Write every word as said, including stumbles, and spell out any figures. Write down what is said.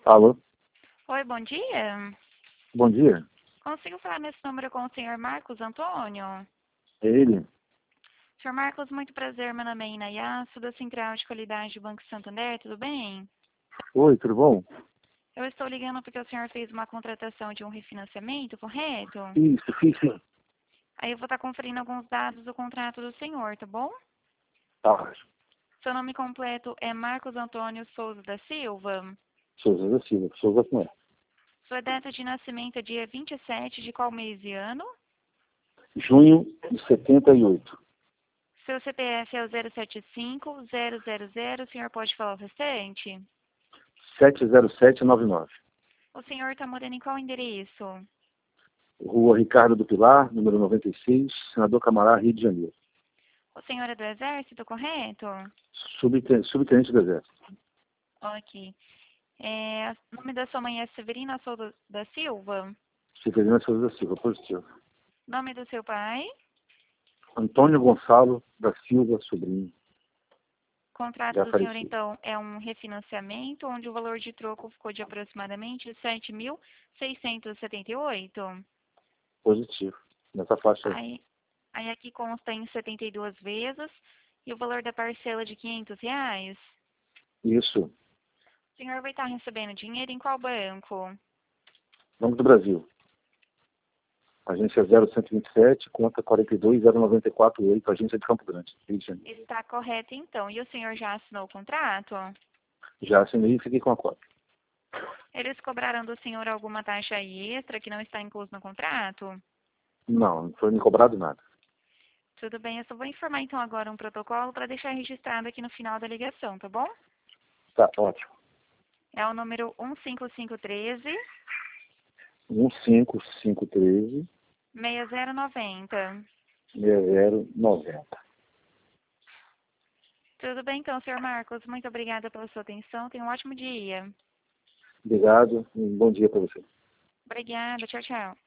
Alô? Oi, bom dia. Bom dia. Consigo falar nesse número com o senhor Marcos Antônio? É ele? senhor Marcos, muito prazer. Meu nome é Inayá, sou da Central de Qualidade do Banco Santander, tudo bem? Oi, tudo bom? Eu estou ligando porque o senhor fez uma contratação de um refinanciamento, correto? Isso, fiz sim. Aí eu vou estar conferindo alguns dados do contrato do senhor, tá bom? Tá. Seu nome completo é Marcos Antônio Souza da Silva. Souza da Silva, Souza com E. Sua data de nascimento é dia vinte e sete de qual mês e ano? Junho de setenta e oito. Seu C P F é o zero sete cinco zero zero zero, o senhor pode falar o restante? sete zero sete nove nove. O senhor está morando em qual endereço? Rua Ricardo do Pilar, número noventa e seis, Senador Camará, Rio de Janeiro. O senhor é do Exército, correto? Subtenente, subtenente do Exército. Ok. É, o nome da sua mãe é Severina Souza da Silva? Severina Souza da Silva, positivo. Nome do seu pai? Antônio Gonçalo da Silva, sobrinho. O contrato Já do senhor, falecido. então, é um refinanciamento, onde o valor de troco ficou de aproximadamente sete mil seiscentos e setenta e oito. Positivo. Nessa faixa aí. Aí, aí aqui consta em setenta e duas vezes, e o valor da parcela de quinhentos reais. Isso. O senhor vai estar recebendo dinheiro em qual banco? Banco do Brasil. Agência zero cento e vinte e sete, conta quarenta e dois zero nove quatro oito, agência de Campo Grande, Rio de Janeiro. Está correto, então. E o senhor já assinou o contrato? Já assinei e fiquei com a cópia. Eles cobraram do senhor alguma taxa extra que não está incluso no contrato? Não, não foi me cobrado nada. Tudo bem, eu só vou informar então agora um protocolo para deixar registrado aqui no final da ligação, tá bom? Tá, ótimo. É o número um cinco cinco um três, um cinco cinco um três, seis zero nove zero. seis zero nove zero. Tudo bem então, senhor Marcos. Muito obrigada pela sua atenção. Tenha um ótimo dia. Obrigado e um bom dia para você. Obrigada. Tchau, tchau.